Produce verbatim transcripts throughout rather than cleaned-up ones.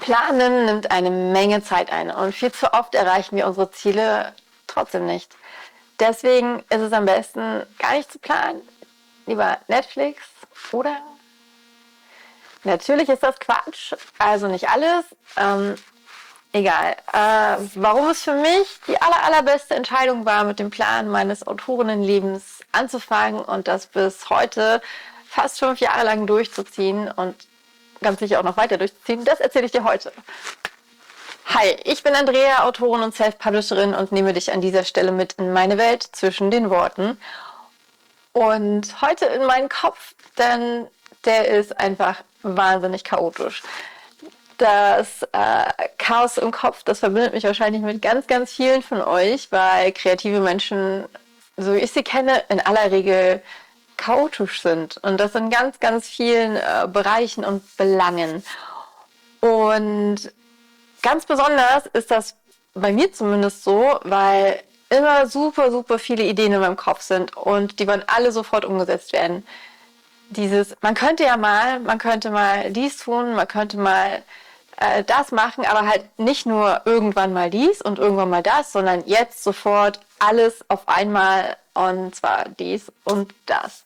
Planen nimmt eine Menge Zeit ein und viel zu oft erreichen wir unsere Ziele trotzdem nicht. Deswegen ist es am besten, gar nicht zu planen. Lieber Netflix oder... Natürlich ist das Quatsch, also nicht alles. Ähm, egal. Äh, warum es für mich die aller, allerbeste Entscheidung war, mit dem Plan meines Autorinnenlebens anzufangen und das bis heute fast fünf Jahre lang durchzuziehen und ganz sicher auch noch weiter durchzuziehen, das erzähle ich dir heute. Hi, ich bin Andrea, Autorin und Self-Publisherin und nehme dich an dieser Stelle mit in meine Welt zwischen den Worten. Und heute in meinen Kopf, denn der ist einfach wahnsinnig chaotisch. Das äh, Chaos im Kopf, das verbindet mich wahrscheinlich mit ganz, ganz vielen von euch, weil kreative Menschen, so wie ich sie kenne, in aller Regel chaotisch sind. Und das in ganz, ganz vielen äh, Bereichen und Belangen. Und ganz besonders ist das bei mir zumindest so, weil immer super, super viele Ideen in meinem Kopf sind und die wollen alle sofort umgesetzt werden. Dieses, man könnte ja mal, man könnte mal dies tun, man könnte mal äh, das machen, aber halt nicht nur irgendwann mal dies und irgendwann mal das, sondern jetzt sofort alles auf einmal und zwar dies und das.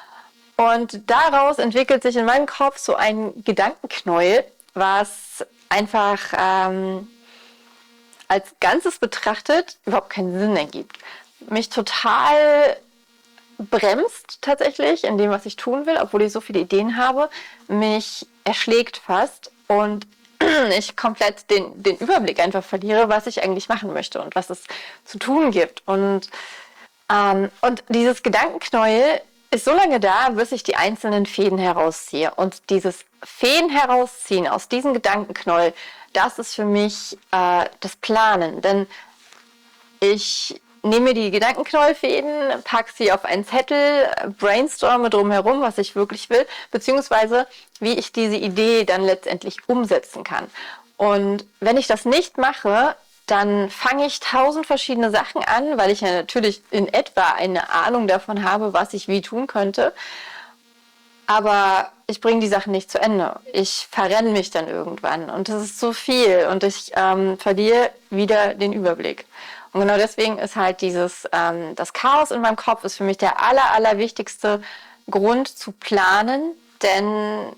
Und daraus entwickelt sich in meinem Kopf so ein Gedankenknäuel, was einfach ähm, als Ganzes betrachtet überhaupt keinen Sinn ergibt. Mich total bremst tatsächlich in dem, was ich tun will, obwohl ich so viele Ideen habe, mich erschlägt fast und ich komplett den, den Überblick einfach verliere, was ich eigentlich machen möchte und was es zu tun gibt. Und, ähm, und dieses Gedankenknäuel ist so lange da, bis ich die einzelnen Fäden herausziehe. Und dieses Fäden herausziehen aus diesem Gedankenknäuel, das ist für mich äh, das Planen. Denn ich nehme mir die Gedankenknäuelfäden, packe sie auf einen Zettel, brainstorme drumherum, was ich wirklich will, beziehungsweise wie ich diese Idee dann letztendlich umsetzen kann. Und wenn ich das nicht mache, dann fange ich tausend verschiedene Sachen an, weil ich ja natürlich in etwa eine Ahnung davon habe, was ich wie tun könnte. Aber ich bringe die Sachen nicht zu Ende. Ich verrenne mich dann irgendwann und das ist zu viel und ich ähm, verliere wieder den Überblick. Und genau deswegen ist halt dieses, ähm, das Chaos in meinem Kopf ist für mich der aller, aller wichtigste Grund zu planen, denn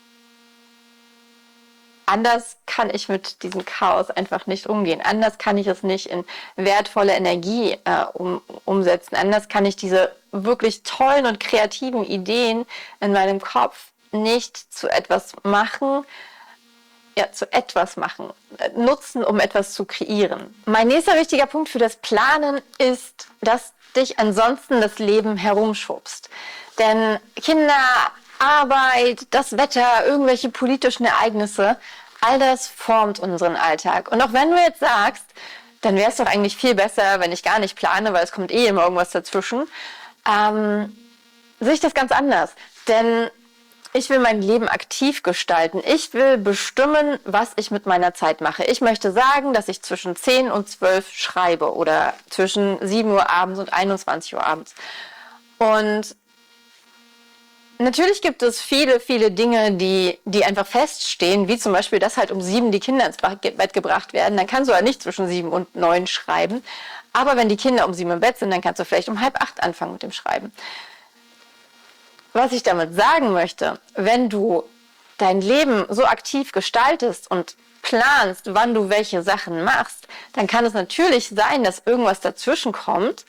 anders kann ich mit diesem Chaos einfach nicht umgehen. Anders kann ich es nicht in wertvolle Energie äh, um, umsetzen. Anders kann ich diese wirklich tollen und kreativen Ideen in meinem Kopf nicht zu etwas machen, ja, zu etwas machen, nutzen, um etwas zu kreieren. Mein nächster wichtiger Punkt für das Planen ist, dass dich ansonsten das Leben herumschubst. Denn Kinder, Arbeit, das Wetter, irgendwelche politischen Ereignisse, all das formt unseren Alltag. Und auch wenn du jetzt sagst, dann wäre es doch eigentlich viel besser, wenn ich gar nicht plane, weil es kommt eh immer irgendwas dazwischen, ähm, sehe ich das ganz anders. Denn ich will mein Leben aktiv gestalten. Ich will bestimmen, was ich mit meiner Zeit mache. Ich möchte sagen, dass ich zwischen zehn und zwölf schreibe oder zwischen sieben Uhr abends und einundzwanzig Uhr abends. Und natürlich gibt es viele, viele Dinge, die, die einfach feststehen, wie zum Beispiel, dass halt um sieben die Kinder ins Bett gebracht werden. Dann kannst du halt nicht zwischen sieben und neun schreiben. Aber wenn die Kinder um sieben im Bett sind, dann kannst du vielleicht um halb acht anfangen mit dem Schreiben. Was ich damit sagen möchte, wenn du dein Leben so aktiv gestaltest und planst, wann du welche Sachen machst, dann kann es natürlich sein, dass irgendwas dazwischen kommt.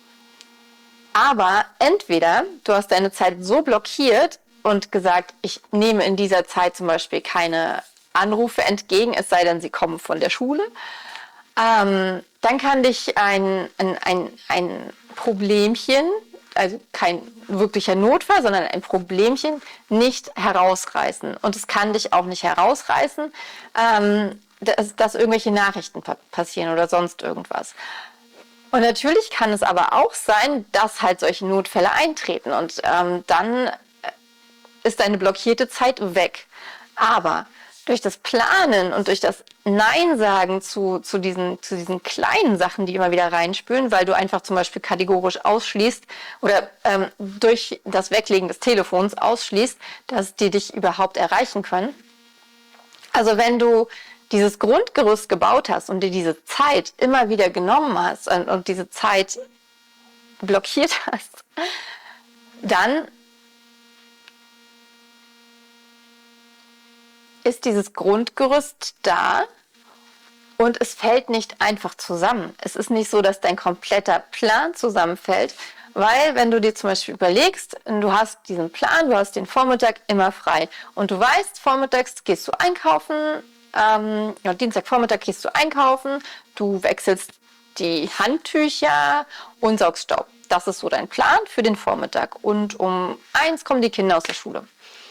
Aber entweder du hast deine Zeit so blockiert und gesagt, ich nehme in dieser Zeit zum Beispiel keine Anrufe entgegen, es sei denn, sie kommen von der Schule. Ähm, dann kann dich ein, ein, ein, ein Problemchen, also kein wirklicher Notfall, sondern ein Problemchen, nicht herausreißen. Und es kann dich auch nicht herausreißen, ähm, dass, dass irgendwelche Nachrichten pa- passieren oder sonst irgendwas. Und natürlich kann es aber auch sein, dass halt solche Notfälle eintreten und ähm, dann ist deine blockierte Zeit weg. Aber durch das Planen und durch das Nein sagen zu, zu, diesen, zu diesen kleinen Sachen, die immer wieder reinspülen, weil du einfach zum Beispiel kategorisch ausschließt oder ähm, durch das Weglegen des Telefons ausschließt, dass die dich überhaupt erreichen können, Also wenn du dieses Grundgerüst gebaut hast und dir diese Zeit immer wieder genommen hast und, und diese Zeit blockiert hast, dann ist dieses Grundgerüst da und es fällt nicht einfach zusammen. Es ist nicht so, dass dein kompletter Plan zusammenfällt, weil wenn du dir zum Beispiel überlegst, du hast diesen Plan, du hast den Vormittag immer frei und du weißt, vormittags gehst du einkaufen, ähm, ja, Dienstagvormittag gehst du einkaufen, du wechselst die Handtücher und saugst Staub. Das ist so dein Plan für den Vormittag und um eins kommen die Kinder aus der Schule.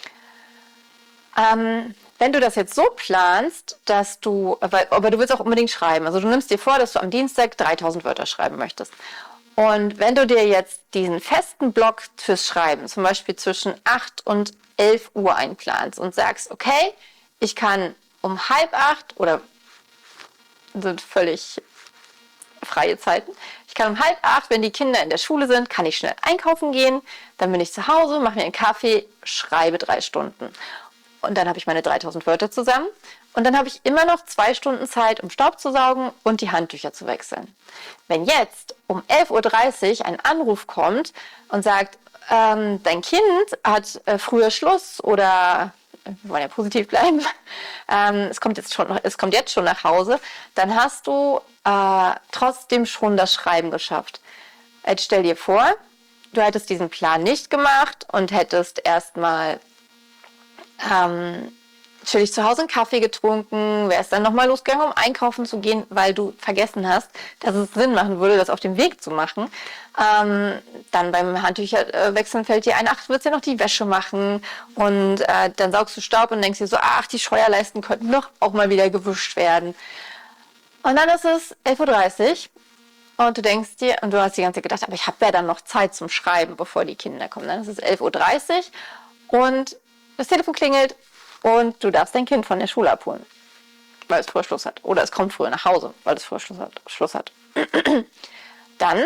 Ähm, wenn du das jetzt so planst, dass du, aber, aber du willst auch unbedingt schreiben, also du nimmst dir vor, dass du am Dienstag dreitausend Wörter schreiben möchtest. Und wenn du dir jetzt diesen festen Block fürs Schreiben, zum Beispiel zwischen acht und elf Uhr einplanst und sagst, okay, ich kann um halb acht oder sind völlig freie Zeiten, ich kann um halb acht, wenn die Kinder in der Schule sind, kann ich schnell einkaufen gehen, dann bin ich zu Hause, mache mir einen Kaffee, schreibe drei Stunden. Und dann habe ich meine dreitausend Wörter zusammen und dann habe ich immer noch zwei Stunden Zeit, um Staub zu saugen und die Handtücher zu wechseln. Wenn jetzt um elf Uhr dreißig ein Anruf kommt und sagt, ähm, dein Kind hat äh, früher Schluss oder wir wollen ja positiv bleiben, ähm, es, kommt jetzt schon, es kommt jetzt schon nach Hause, dann hast du äh, trotzdem schon das Schreiben geschafft. Jetzt stell dir vor, du hättest diesen Plan nicht gemacht und hättest erstmal Ähm, chillig zu Hause einen Kaffee getrunken, wärst dann nochmal losgegangen, um einkaufen zu gehen, weil du vergessen hast, dass es Sinn machen würde, das auf dem Weg zu machen. Ähm, dann beim Handtücherwechseln fällt dir ein, ach, du willst ja noch die Wäsche machen und äh, dann saugst du Staub und denkst dir so, ach, die Scheuerleisten könnten doch auch mal wieder gewischt werden. Und dann ist es elf Uhr dreißig und du denkst dir, und du hast die ganze Zeit gedacht, aber ich habe ja dann noch Zeit zum Schreiben, bevor die Kinder kommen. Dann ist es elf Uhr dreißig und das Telefon klingelt und du darfst dein Kind von der Schule abholen, weil es früher Schluss hat. Oder es kommt früher nach Hause, weil es früher Schluss hat. Schluss hat. Dann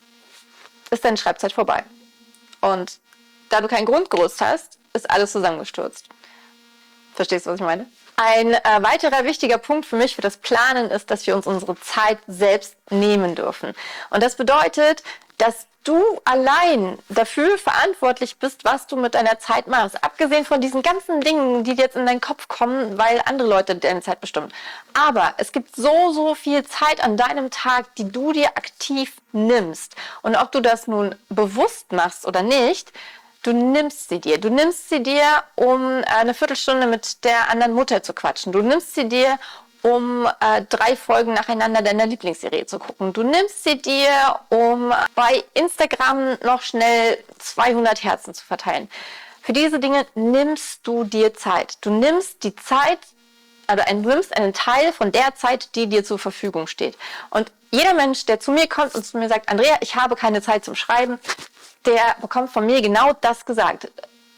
ist deine Schreibzeit vorbei. Und da du kein Grundgerüst hast, ist alles zusammengestürzt. Verstehst du, was ich meine? Ein äh, weiterer wichtiger Punkt für mich für das Planen ist, dass wir uns unsere Zeit selbst nehmen dürfen. Und das bedeutet, dass du allein dafür verantwortlich bist, was du mit deiner Zeit machst. Abgesehen von diesen ganzen Dingen, die dir jetzt in deinen Kopf kommen, weil andere Leute deine Zeit bestimmen. Aber es gibt so, so viel Zeit an deinem Tag, die du dir aktiv nimmst. Und ob du das nun bewusst machst oder nicht, du nimmst sie dir. Du nimmst sie dir, um eine Viertelstunde mit der anderen Mutter zu quatschen. Du nimmst sie dir, um äh, drei Folgen nacheinander deiner Lieblingsserie zu gucken. Du nimmst sie dir, um bei Instagram noch schnell zweihundert Herzen zu verteilen. Für diese Dinge nimmst du dir Zeit. Du nimmst die Zeit, also du nimmst einen Teil von der Zeit, die dir zur Verfügung steht. Und jeder Mensch, der zu mir kommt und zu mir sagt, Andrea, ich habe keine Zeit zum Schreiben, der bekommt von mir genau das gesagt.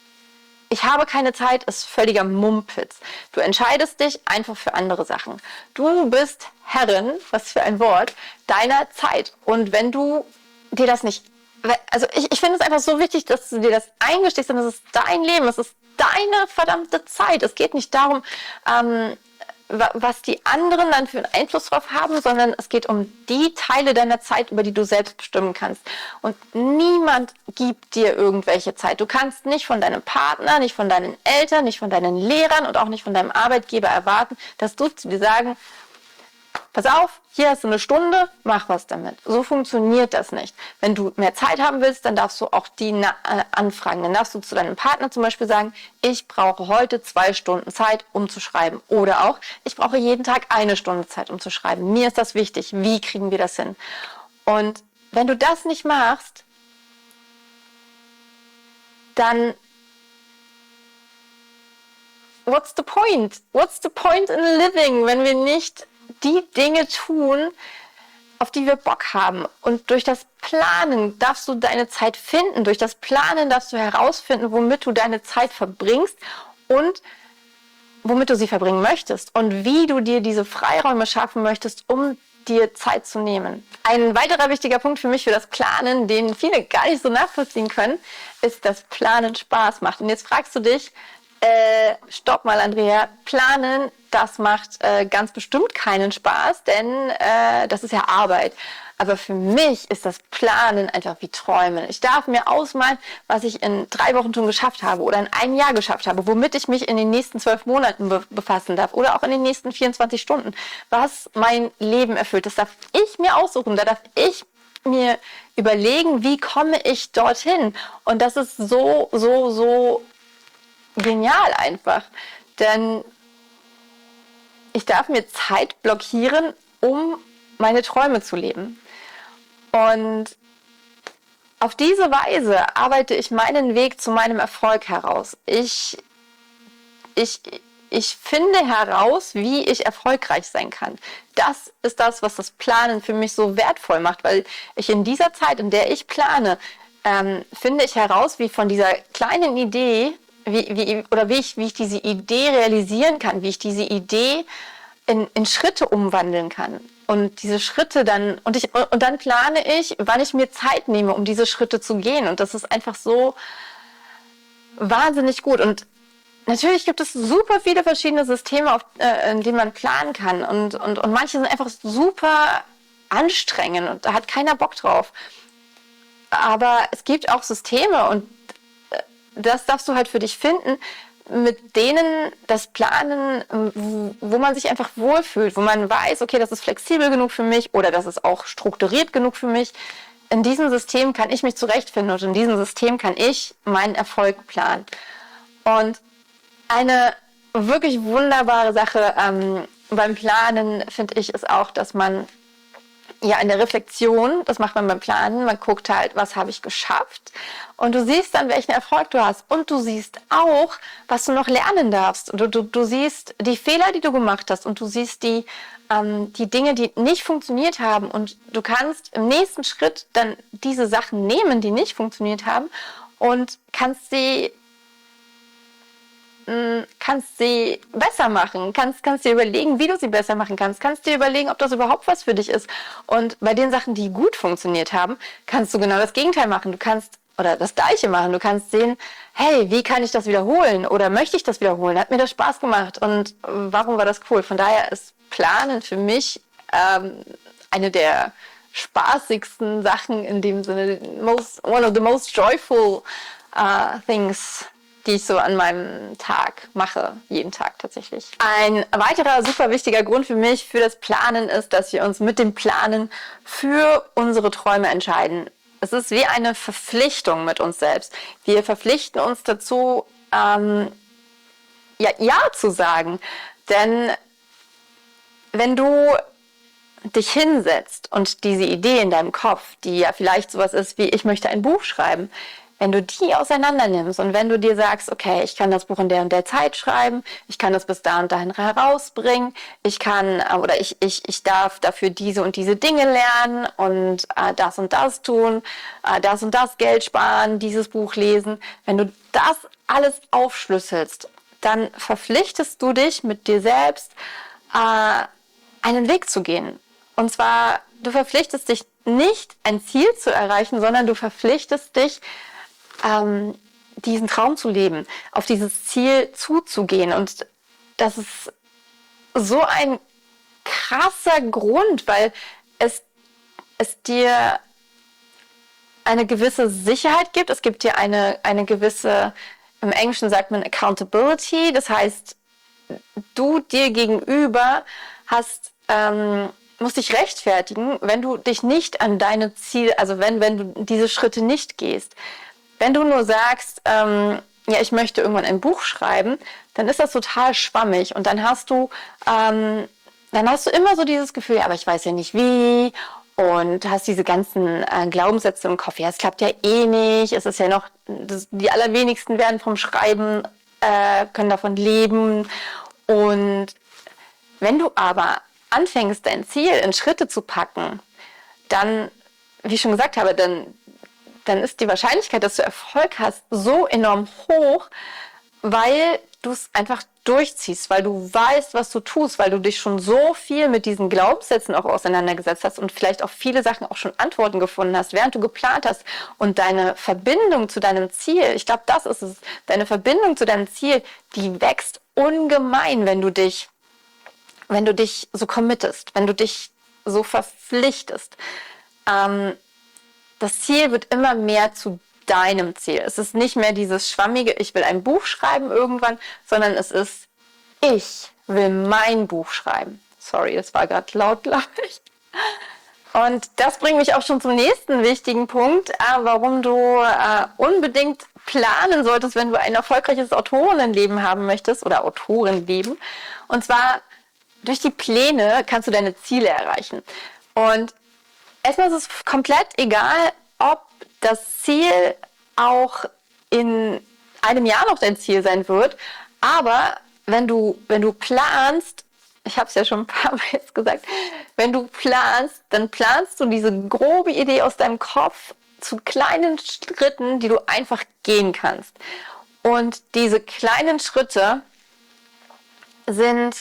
Ich habe keine Zeit, ist völliger Mumpitz. Du entscheidest dich einfach für andere Sachen. Du bist Herrin, was für ein Wort, deiner Zeit. Und wenn du dir das nicht, also ich, ich finde es einfach so wichtig, dass du dir das eingestehst, denn es ist dein Leben, es ist deine verdammte Zeit. Es geht nicht darum, ähm, was die anderen dann für einen Einfluss drauf haben, sondern es geht um die Teile deiner Zeit, über die du selbst bestimmen kannst. Und niemand gibt dir irgendwelche Zeit. Du kannst nicht von deinem Partner, nicht von deinen Eltern, nicht von deinen Lehrern und auch nicht von deinem Arbeitgeber erwarten, dass du zu dir sagen, pass auf, hier hast du eine Stunde, mach was damit. So funktioniert das nicht. Wenn du mehr Zeit haben willst, dann darfst du auch die äh, anfragen. Dann darfst du zu deinem Partner zum Beispiel sagen, ich brauche heute zwei Stunden Zeit, um zu schreiben. Oder auch, ich brauche jeden Tag eine Stunde Zeit, um zu schreiben. Mir ist das wichtig. Wie kriegen wir das hin? Und wenn du das nicht machst, dann what's the point? What's the point in living, wenn wir nicht die Dinge tun, auf die wir Bock haben. Und durch das Planen darfst du deine Zeit finden. Durch das Planen darfst du herausfinden, womit du deine Zeit verbringst und womit du sie verbringen möchtest und wie du dir diese Freiräume schaffen möchtest, um dir Zeit zu nehmen. Ein weiterer wichtiger Punkt für mich für das Planen, den viele gar nicht so nachvollziehen können, ist, dass Planen Spaß macht. Und jetzt fragst du dich, Äh, stopp mal, Andrea. Planen, das macht äh, ganz bestimmt keinen Spaß, denn äh, das ist ja Arbeit. Aber für mich ist das Planen einfach wie Träumen. Ich darf mir ausmalen, was ich in drei Wochen schon geschafft habe oder in einem Jahr geschafft habe, womit ich mich in den nächsten zwölf Monaten be- befassen darf oder auch in den nächsten vierundzwanzig Stunden, was mein Leben erfüllt. Das darf ich mir aussuchen, da darf ich mir überlegen, wie komme ich dorthin. Und das ist so, so, so genial einfach. Denn ich darf mir Zeit blockieren, um meine Träume zu leben. Und auf diese Weise arbeite ich meinen Weg zu meinem Erfolg heraus. Ich, ich, ich finde heraus, wie ich erfolgreich sein kann. Das ist das, was das Planen für mich so wertvoll macht, weil ich in dieser Zeit, in der ich plane, ähm, finde ich heraus, wie von dieser kleinen Idee, wie, wie, oder wie ich, wie ich diese Idee realisieren kann, wie ich diese Idee in, in Schritte umwandeln kann. Und diese Schritte dann, und ich, und dann plane ich, wann ich mir Zeit nehme, um diese Schritte zu gehen. Und das ist einfach so wahnsinnig gut. Und natürlich gibt es super viele verschiedene Systeme, auf, äh, in denen man planen kann. Und, und, und manche sind einfach super anstrengend und da hat keiner Bock drauf. Aber es gibt auch Systeme und das darfst du halt für dich finden, mit denen das Planen, wo man sich einfach wohlfühlt, wo man weiß, okay, das ist flexibel genug für mich oder das ist auch strukturiert genug für mich. In diesem System kann ich mich zurechtfinden und in diesem System kann ich meinen Erfolg planen. Und eine wirklich wunderbare Sache ähm, beim Planen, finde ich, ist auch, dass man ja in der Reflexion, das macht man beim Planen, man guckt halt, was habe ich geschafft und du siehst dann, welchen Erfolg du hast und du siehst auch, was du noch lernen darfst und du, du, du siehst die Fehler, die du gemacht hast und du siehst die, ähm, die Dinge, die nicht funktioniert haben und du kannst im nächsten Schritt dann diese Sachen nehmen, die nicht funktioniert haben und kannst sie kannst sie besser machen, kannst, kannst dir überlegen, wie du sie besser machen kannst, kannst dir überlegen, ob das überhaupt was für dich ist. Und bei den Sachen, die gut funktioniert haben, kannst du genau das Gegenteil machen. Du kannst, oder das Gleiche machen. Du kannst sehen, hey, wie kann ich das wiederholen? Oder möchte ich das wiederholen? Hat mir das Spaß gemacht? Und warum war das cool? Von daher ist Planen für mich ähm, eine der spaßigsten Sachen in dem Sinne, most, one of the most joyful uh, things, die ich so an meinem Tag mache, jeden Tag tatsächlich. Ein weiterer super wichtiger Grund für mich, für das Planen ist, dass wir uns mit dem Planen für unsere Träume entscheiden. Es ist wie eine Verpflichtung mit uns selbst. Wir verpflichten uns dazu, ähm, ja, ja zu sagen. Denn wenn du dich hinsetzt und diese Idee in deinem Kopf, die ja vielleicht sowas ist wie, ich möchte ein Buch schreiben, wenn du die auseinander nimmst und wenn du dir sagst, okay, ich kann das Buch in der und der Zeit schreiben, ich kann das bis da und dahin herausbringen, ich kann oder ich, ich, ich darf dafür diese und diese Dinge lernen und äh, das und das tun, äh, das und das Geld sparen, dieses Buch lesen. Wenn du das alles aufschlüsselst, dann verpflichtest du dich mit dir selbst, äh, einen Weg zu gehen. Und zwar, du verpflichtest dich nicht, ein Ziel zu erreichen, sondern du verpflichtest dich, ähm, diesen Traum zu leben, auf dieses Ziel zuzugehen. Und das ist so ein krasser Grund, weil es, es dir eine gewisse Sicherheit gibt. Es gibt dir eine, eine gewisse, im Englischen sagt man Accountability, das heißt, du dir gegenüber hast, ähm, musst dich rechtfertigen, wenn du dich nicht an deine Ziele, also wenn, wenn du diese Schritte nicht gehst. Wenn du nur sagst, ähm, ja, ich möchte irgendwann ein Buch schreiben, dann ist das total schwammig und dann hast du, ähm, dann hast du immer so dieses Gefühl, ja, aber ich weiß ja nicht wie und hast diese ganzen äh, Glaubenssätze im Kopf, ja, es klappt ja eh nicht, es ist ja noch, das, die allerwenigsten werden vom Schreiben, äh, können davon leben und wenn du aber anfängst, dein Ziel in Schritte zu packen, dann, wie ich schon gesagt habe, dann dann ist die Wahrscheinlichkeit, dass du Erfolg hast, so enorm hoch, weil du es einfach durchziehst, weil du weißt, was du tust, weil du dich schon so viel mit diesen Glaubenssätzen auch auseinandergesetzt hast und vielleicht auf viele Sachen auch schon Antworten gefunden hast, während du geplant hast und deine Verbindung zu deinem Ziel, ich glaube, das ist es, deine Verbindung zu deinem Ziel, die wächst ungemein, wenn du dich, wenn du dich so committest, wenn du dich so verpflichtest. Ähm, das Ziel wird immer mehr zu deinem Ziel. Es ist nicht mehr dieses schwammige, ich will ein Buch schreiben irgendwann, sondern es ist, ich will mein Buch schreiben. Sorry, das war gerade laut, glaube ich. Und das bringt mich auch schon zum nächsten wichtigen Punkt, äh, warum du äh, unbedingt planen solltest, wenn du ein erfolgreiches Autorinnenleben haben möchtest oder Autorenleben. Und zwar durch die Pläne kannst du deine Ziele erreichen. Und erstmal ist es komplett egal, ob das Ziel auch in einem Jahr noch dein Ziel sein wird. Aber wenn du, wenn du planst, ich habe es ja schon ein paar Mal jetzt gesagt, wenn du planst, dann planst du diese grobe Idee aus deinem Kopf zu kleinen Schritten, die du einfach gehen kannst. Und diese kleinen Schritte sind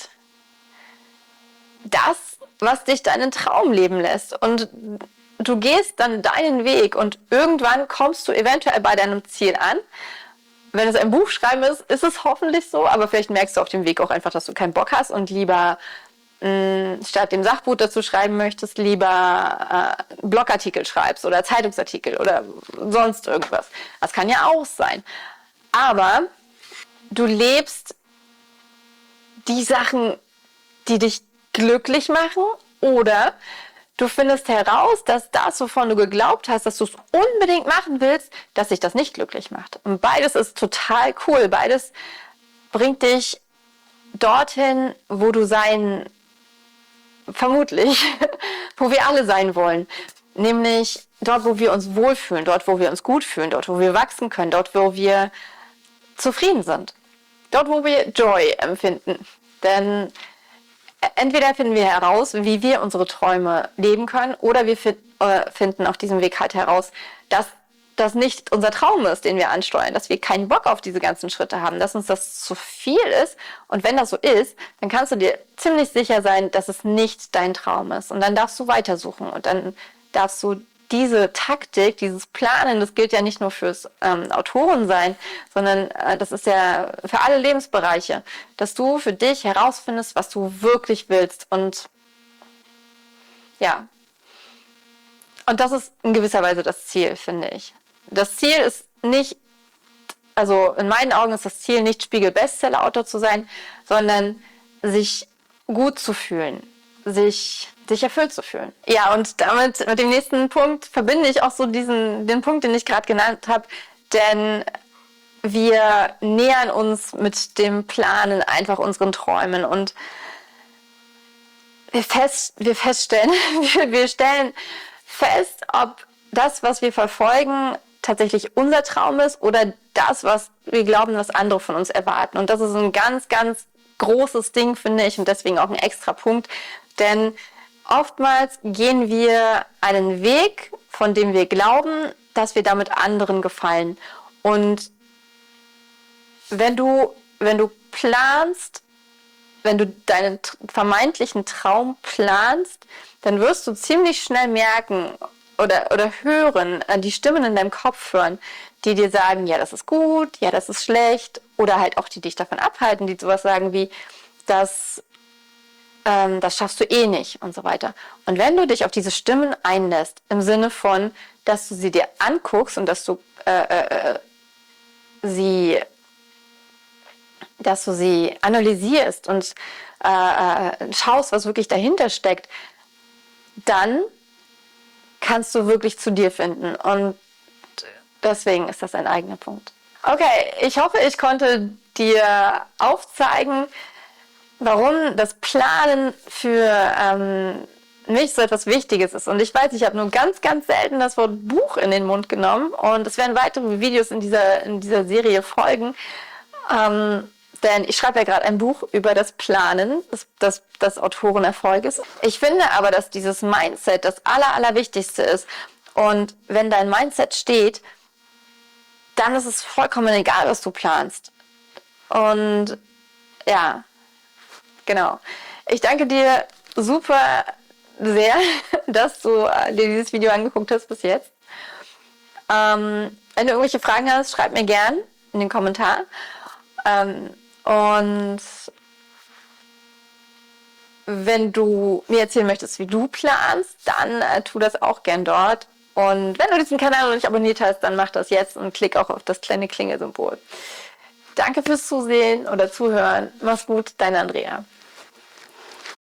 das, was dich deinen Traum leben lässt. Und du gehst dann deinen Weg und irgendwann kommst du eventuell bei deinem Ziel an. Wenn es ein Buch schreiben ist, ist es hoffentlich so, aber vielleicht merkst du auf dem Weg auch einfach, dass du keinen Bock hast und lieber mh, statt dem Sachbuch dazu schreiben möchtest, lieber äh, Blogartikel schreibst oder Zeitungsartikel oder sonst irgendwas. Das kann ja auch sein. Aber du lebst die Sachen, die dich glücklich machen, oder du findest heraus, dass das, wovon du geglaubt hast, dass du es unbedingt machen willst, dass sich das nicht glücklich macht. Und beides ist total cool. Beides bringt dich dorthin, wo du sein, vermutlich, wo wir alle sein wollen. Nämlich dort, wo wir uns wohlfühlen, dort, wo wir uns gut fühlen, dort, wo wir wachsen können, dort, wo wir zufrieden sind. Dort, wo wir Joy empfinden. Denn entweder finden wir heraus, wie wir unsere Träume leben können, oder wir finden auf diesem Weg halt heraus, dass das nicht unser Traum ist, den wir ansteuern, dass wir keinen Bock auf diese ganzen Schritte haben, dass uns das zu viel ist. Und wenn das so ist, dann kannst du dir ziemlich sicher sein, dass es nicht dein Traum ist. Und dann darfst du weitersuchen und dann darfst du diese Taktik, dieses Planen, das gilt ja nicht nur fürs ähm, Autorensein, sondern äh, das ist ja für alle Lebensbereiche, dass du für dich herausfindest, was du wirklich willst. Und ja, und das ist in gewisser Weise das Ziel, finde ich. Das Ziel ist nicht, also in meinen Augen ist das Ziel nicht Spiegel-Bestseller-Autor zu sein, sondern sich gut zu fühlen, sich sich erfüllt zu fühlen. Ja, und damit, mit dem nächsten Punkt verbinde ich auch so diesen, den Punkt, den ich gerade genannt habe, denn wir nähern uns mit dem Planen einfach unseren Träumen und wir, fest, wir feststellen, wir, wir stellen fest, ob das, was wir verfolgen, tatsächlich unser Traum ist oder das, was wir glauben, was andere von uns erwarten. Und das ist ein ganz, ganz großes Ding, finde ich, und deswegen auch ein extra Punkt, denn oftmals gehen wir einen Weg, von dem wir glauben, dass wir damit anderen gefallen. Und wenn du, wenn du planst, wenn du deinen vermeintlichen Traum planst, dann wirst du ziemlich schnell merken oder, oder hören, die Stimmen in deinem Kopf hören, die dir sagen, ja, das ist gut, ja, das ist schlecht, oder halt auch die dich davon abhalten, die sowas sagen wie, dass das schaffst du eh nicht und so weiter. Und wenn du dich auf diese Stimmen einlässt, im Sinne von, dass du sie dir anguckst und dass du äh, äh, sie, dass du sie analysierst und äh, schaust, was wirklich dahinter steckt, dann kannst du wirklich zu dir finden. Und deswegen ist das ein eigener Punkt. Okay, ich hoffe, ich konnte dir aufzeigen, warum das Planen für ähm, mich so etwas Wichtiges ist. Und ich weiß, ich habe nur ganz, ganz selten das Wort Buch in den Mund genommen. Und es werden weitere Videos in dieser, in dieser Serie folgen. Ähm, denn ich schreibe ja gerade ein Buch über das Planen des, des, des Autorenerfolges. Ich finde aber, dass dieses Mindset das Aller, Allerwichtigste ist. Und wenn dein Mindset steht, dann ist es vollkommen egal, was du planst. Und ja, genau. Ich danke dir super sehr, dass du äh, dir dieses Video angeguckt hast bis jetzt. Ähm, wenn du irgendwelche Fragen hast, schreib mir gern in den Kommentaren. Ähm, und wenn du mir erzählen möchtest, wie du planst, dann äh, tu das auch gern dort. Und wenn du diesen Kanal noch nicht abonniert hast, dann mach das jetzt und klick auch auf das kleine Klingelsymbol. Danke fürs Zusehen oder Zuhören. Mach's gut, deine Andrea.